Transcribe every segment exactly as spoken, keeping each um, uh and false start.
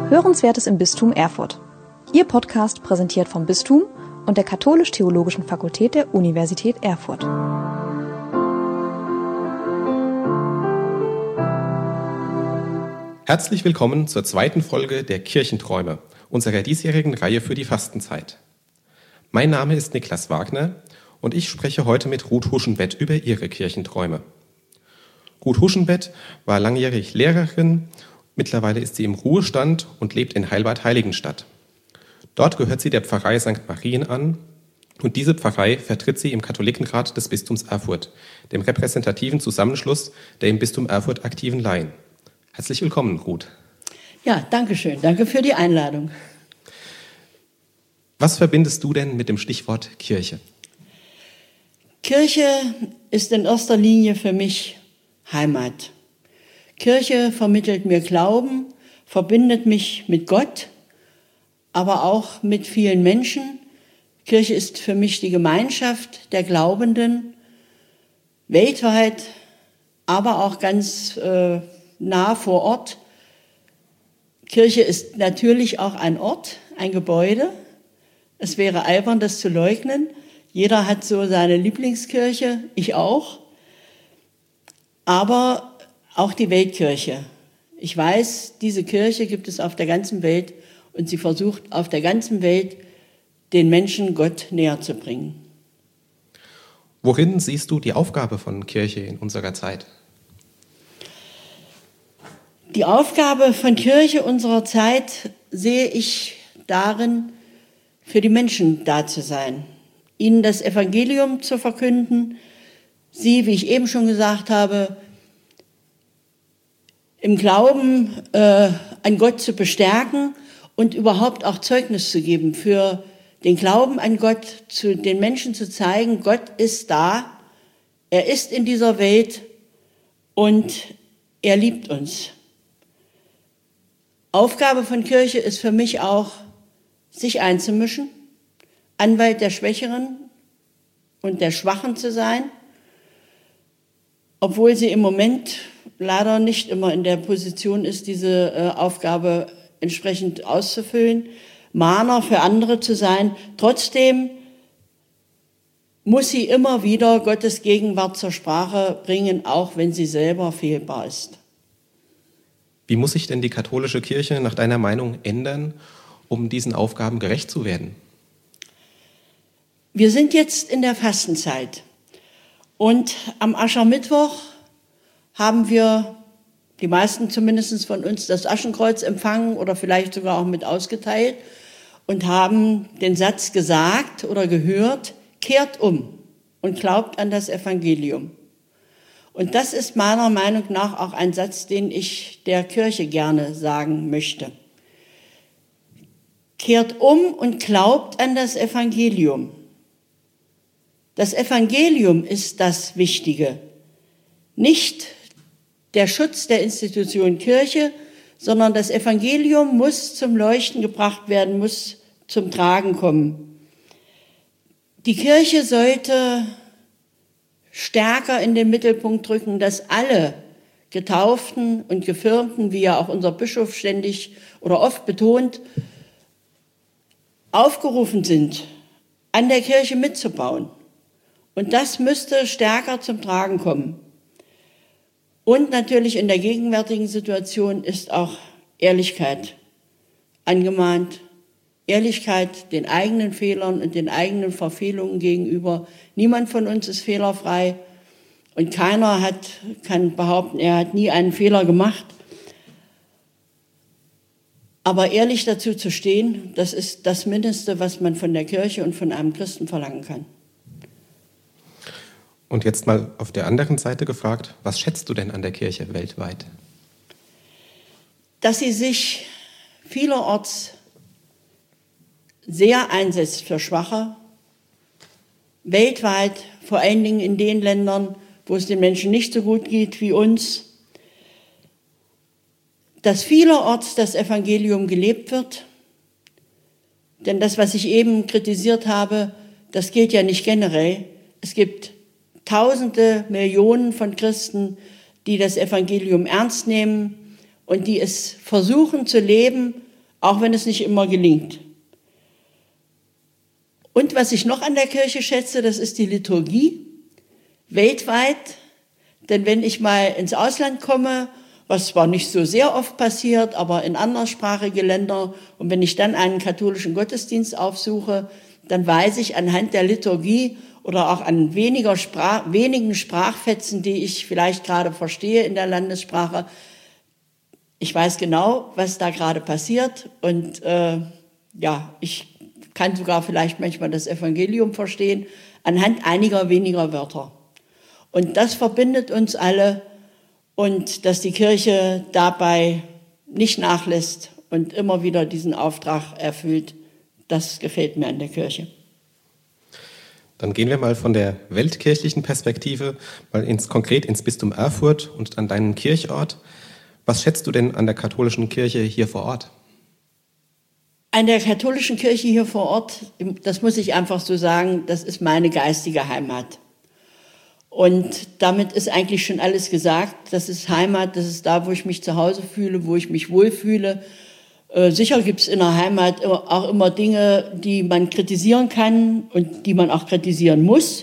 Hörenswertes im Bistum Erfurt. Ihr Podcast präsentiert vom Bistum und der Katholisch-Theologischen Fakultät der Universität Erfurt. Herzlich willkommen zur zweiten Folge der Kirchenträume, unserer diesjährigen Reihe für die Fastenzeit. Mein Name ist Niklas Wagner und ich spreche heute mit Ruth Huschenbett über ihre Kirchenträume. Ruth Huschenbett war langjährig Lehrerin, mittlerweile ist sie im Ruhestand und lebt in Heilbad-Heiligenstadt. Dort gehört sie der Pfarrei Sankt Marien an und diese Pfarrei vertritt sie im Katholikenrat des Bistums Erfurt, dem repräsentativen Zusammenschluss der im Bistum Erfurt aktiven Laien. Herzlich willkommen, Ruth. Ja, danke schön. Danke für die Einladung. Was verbindest du denn mit dem Stichwort Kirche? Kirche ist in erster Linie für mich Heimat. Kirche vermittelt mir Glauben, verbindet mich mit Gott, aber auch mit vielen Menschen. Kirche ist für mich die Gemeinschaft der Glaubenden, weltweit, aber auch ganz äh, nah vor Ort. Kirche ist natürlich auch ein Ort, ein Gebäude. Es wäre albern, das zu leugnen. Jeder hat so seine Lieblingskirche, ich auch. Aber auch die Weltkirche. Ich weiß, diese Kirche gibt es auf der ganzen Welt und sie versucht auf der ganzen Welt den Menschen Gott näher zu bringen. Worin siehst du die Aufgabe von Kirche in unserer Zeit? Die Aufgabe von Kirche unserer Zeit sehe ich darin, für die Menschen da zu sein, ihnen das Evangelium zu verkünden, sie, wie ich eben schon gesagt habe, im Glauben äh, an Gott zu bestärken und überhaupt auch Zeugnis zu geben für den Glauben an Gott, zu den Menschen zu zeigen, Gott ist da, er ist in dieser Welt und er liebt uns. Aufgabe von Kirche ist für mich auch, sich einzumischen, Anwalt der Schwächeren und der Schwachen zu sein, obwohl sie im Moment leider nicht immer in der Position ist, diese äh, Aufgabe entsprechend auszufüllen, Mahner für andere zu sein. Trotzdem muss sie immer wieder Gottes Gegenwart zur Sprache bringen, auch wenn sie selber fehlbar ist. Wie muss sich denn die katholische Kirche nach deiner Meinung ändern, um diesen Aufgaben gerecht zu werden? Wir sind jetzt in der Fastenzeit und am Aschermittwoch haben wir, die meisten zumindest von uns, das Aschenkreuz empfangen oder vielleicht sogar auch mit ausgeteilt und haben den Satz gesagt oder gehört, kehrt um und glaubt an das Evangelium. Und das ist meiner Meinung nach auch ein Satz, den ich der Kirche gerne sagen möchte. Kehrt um und glaubt an das Evangelium. Das Evangelium ist das Wichtige. Nicht der Schutz der Institution Kirche, sondern das Evangelium muss zum Leuchten gebracht werden, muss zum Tragen kommen. Die Kirche sollte stärker in den Mittelpunkt rücken, dass alle Getauften und Gefirmten, wie ja auch unser Bischof ständig oder oft betont, aufgerufen sind, an der Kirche mitzubauen. Und das müsste stärker zum Tragen kommen. Und natürlich in der gegenwärtigen Situation ist auch Ehrlichkeit angemahnt. Ehrlichkeit den eigenen Fehlern und den eigenen Verfehlungen gegenüber. Niemand von uns ist fehlerfrei und keiner hat, kann behaupten, er hat nie einen Fehler gemacht. Aber ehrlich dazu zu stehen, das ist das Mindeste, was man von der Kirche und von einem Christen verlangen kann. Und jetzt mal auf der anderen Seite gefragt, was schätzt du denn an der Kirche weltweit? Dass sie sich vielerorts sehr einsetzt für Schwache, weltweit, vor allen Dingen in den Ländern, wo es den Menschen nicht so gut geht wie uns, dass vielerorts das Evangelium gelebt wird. Denn das, was ich eben kritisiert habe, das gilt ja nicht generell. Es gibt Tausende, Millionen von Christen, die das Evangelium ernst nehmen und die es versuchen zu leben auch wenn es nicht immer gelingt. Und was ich noch an der Kirche schätze, das ist die Liturgie, weltweit. Denn wenn ich mal ins Ausland komme, was zwar nicht so sehr oft passiert, aber in anderssprachige Länder, und wenn ich dann einen katholischen Gottesdienst aufsuche, dann weiß ich anhand der Liturgie oder auch an weniger Sprach, wenigen Sprachfetzen, die ich vielleicht gerade verstehe in der Landessprache, ich weiß genau, was da gerade passiert. Und äh, ja, ich kann sogar vielleicht manchmal das Evangelium verstehen, anhand einiger weniger Wörter. Und das verbindet uns alle, und dass die Kirche dabei nicht nachlässt und immer wieder diesen Auftrag erfüllt, das gefällt mir an der Kirche. Dann gehen wir mal von der weltkirchlichen Perspektive mal ins, konkret ins Bistum Erfurt und an deinen Kirchort. Was schätzt du denn an der katholischen Kirche hier vor Ort? An der katholischen Kirche hier vor Ort, das muss ich einfach so sagen, das ist meine geistige Heimat. Und damit ist eigentlich schon alles gesagt. Das ist Heimat, das ist da, wo ich mich zu Hause fühle, wo ich mich wohlfühle. Äh, sicher gibt es in der Heimat auch immer Dinge, die man kritisieren kann und die man auch kritisieren muss.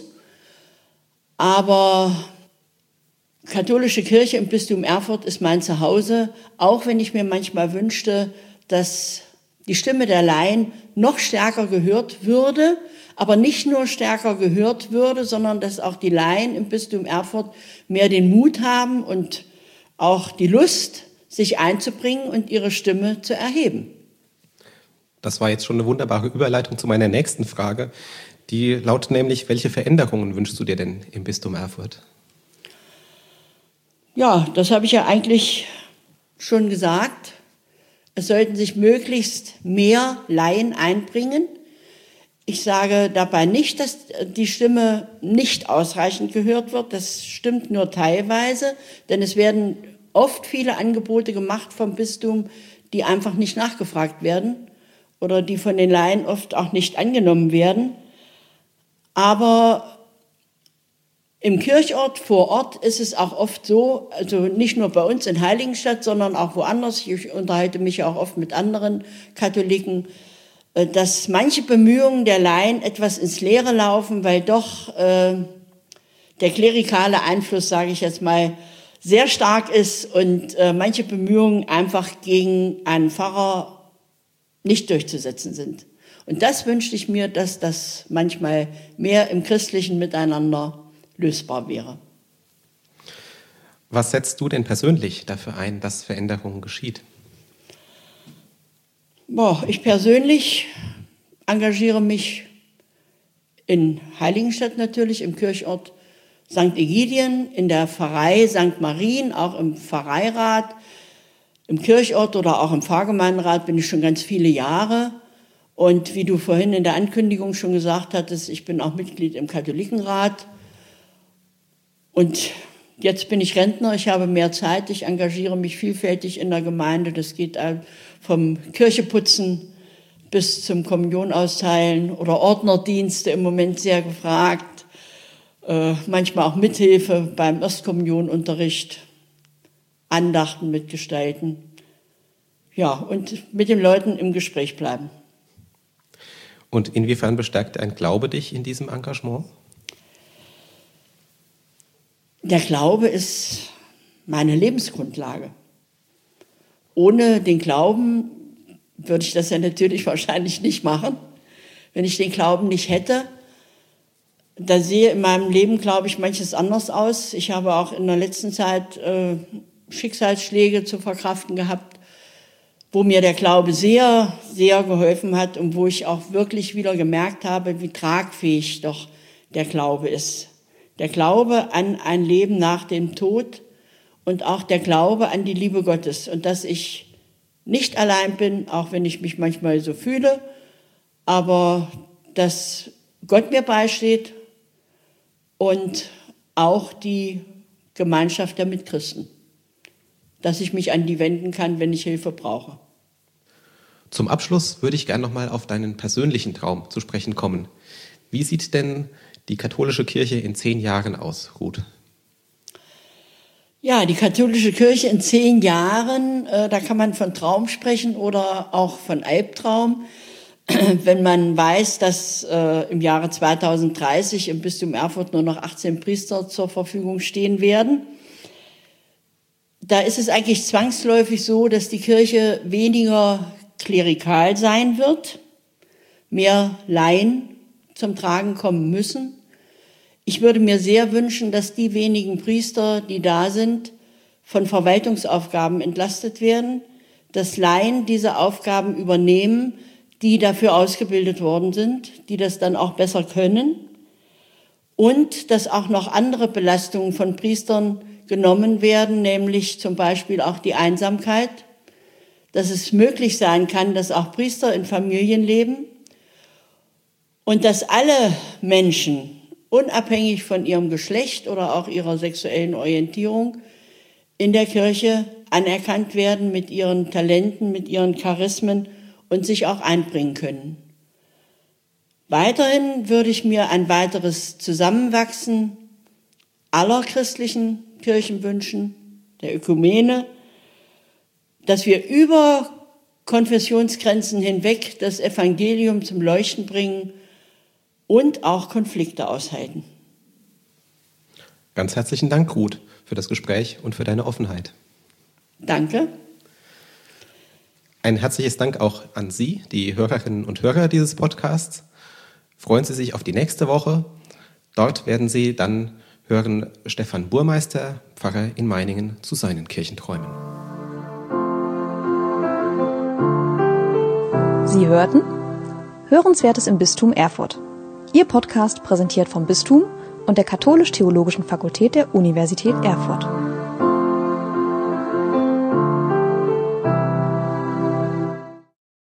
Aber katholische Kirche im Bistum Erfurt ist mein Zuhause, auch wenn ich mir manchmal wünschte, dass die Stimme der Laien noch stärker gehört würde, aber nicht nur stärker gehört würde, sondern dass auch die Laien im Bistum Erfurt mehr den Mut haben und auch die Lust, sich einzubringen und ihre Stimme zu erheben. Das war jetzt schon eine wunderbare Überleitung zu meiner nächsten Frage. Die lautet nämlich, welche Veränderungen wünschst du dir denn im Bistum Erfurt? Ja, das habe ich ja eigentlich schon gesagt. Es sollten sich möglichst mehr Laien einbringen. Ich sage dabei nicht, dass die Stimme nicht ausreichend gehört wird. Das stimmt nur teilweise, denn es werden oft viele Angebote gemacht vom Bistum, die einfach nicht nachgefragt werden oder die von den Laien oft auch nicht angenommen werden. Aber im Kirchort vor Ort ist es auch oft so, also nicht nur bei uns in Heiligenstadt, sondern auch woanders, ich unterhalte mich ja auch oft mit anderen Katholiken, dass manche Bemühungen der Laien etwas ins Leere laufen, weil doch äh, der klerikale Einfluss, sage ich jetzt mal, sehr stark ist und äh, manche Bemühungen einfach gegen einen Pfarrer nicht durchzusetzen sind. Und das wünschte ich mir, dass das manchmal mehr im christlichen Miteinander lösbar wäre. Was setzt du denn persönlich dafür ein, dass Veränderung geschieht? Boah, ich persönlich engagiere mich in Heiligenstadt natürlich, im Kirchort Sankt Egidien, in der Pfarrei Sankt Marien, auch im Pfarreirat, im Kirchort oder auch im Pfarrgemeinderat bin ich schon ganz viele Jahre. Und wie du vorhin in der Ankündigung schon gesagt hattest, ich bin auch Mitglied im Katholikenrat. Und jetzt bin ich Rentner, ich habe mehr Zeit, ich engagiere mich vielfältig in der Gemeinde. Das geht vom Kircheputzen bis zum Kommunion austeilen oder Ordnerdienste im Moment sehr gefragt. Äh, manchmal auch Mithilfe beim Erstkommunionunterricht, Andachten mitgestalten. Ja, und mit den Leuten im Gespräch bleiben. Und inwiefern bestärkt ein Glaube dich in diesem Engagement? Der Glaube ist meine Lebensgrundlage. Ohne den Glauben würde ich das ja natürlich wahrscheinlich nicht machen. Wenn ich den Glauben nicht hätte, da sehe in meinem Leben, glaube ich, manches anders aus. Ich habe auch in der letzten Zeit äh, Schicksalsschläge zu verkraften gehabt, wo mir der Glaube sehr, sehr geholfen hat und wo ich auch wirklich wieder gemerkt habe, wie tragfähig doch der Glaube ist. Der Glaube an ein Leben nach dem Tod und auch der Glaube an die Liebe Gottes und dass ich nicht allein bin, auch wenn ich mich manchmal so fühle, aber dass Gott mir beisteht und auch die Gemeinschaft der Mitchristen, dass ich mich an die wenden kann, wenn ich Hilfe brauche. Zum Abschluss würde ich gerne nochmal auf deinen persönlichen Traum zu sprechen kommen. Wie sieht denn die katholische Kirche in zehn Jahren aus, Ruth? Ja, die katholische Kirche in zehn Jahren, äh, da kann man von Traum sprechen oder auch von Albtraum. Wenn man weiß, dass äh, im Jahre zweitausenddreißig im Bistum Erfurt nur noch achtzehn Priester zur Verfügung stehen werden, da ist es eigentlich zwangsläufig so, dass die Kirche weniger klerikal sein wird, mehr Laien zum Tragen kommen müssen. Ich würde mir sehr wünschen, dass die wenigen Priester, die da sind, von Verwaltungsaufgaben entlastet werden, dass Laien diese Aufgaben übernehmen, die dafür ausgebildet worden sind, die das dann auch besser können, und dass auch noch andere Belastungen von Priestern genommen werden, nämlich zum Beispiel auch die Einsamkeit, dass es möglich sein kann, dass auch Priester in Familien leben und dass alle Menschen, unabhängig von ihrem Geschlecht oder auch ihrer sexuellen Orientierung, in der Kirche anerkannt werden mit ihren Talenten, mit ihren Charismen und sich auch einbringen können. Weiterhin würde ich mir ein weiteres Zusammenwachsen aller christlichen Kirchen wünschen, der Ökumene, dass wir über Konfessionsgrenzen hinweg das Evangelium zum Leuchten bringen und auch Konflikte aushalten. Ganz herzlichen Dank, Ruth, für das Gespräch und für deine Offenheit. Danke. Ein herzliches Dank auch an Sie, die Hörerinnen und Hörer dieses Podcasts. Freuen Sie sich auf die nächste Woche. Dort werden Sie dann hören Stefan Burmeister, Pfarrer in Meiningen, zu seinen Kirchenträumen. Sie hörten Hörenswertes im Bistum Erfurt. Ihr Podcast präsentiert vom Bistum und der Katholisch-Theologischen Fakultät der Universität Erfurt.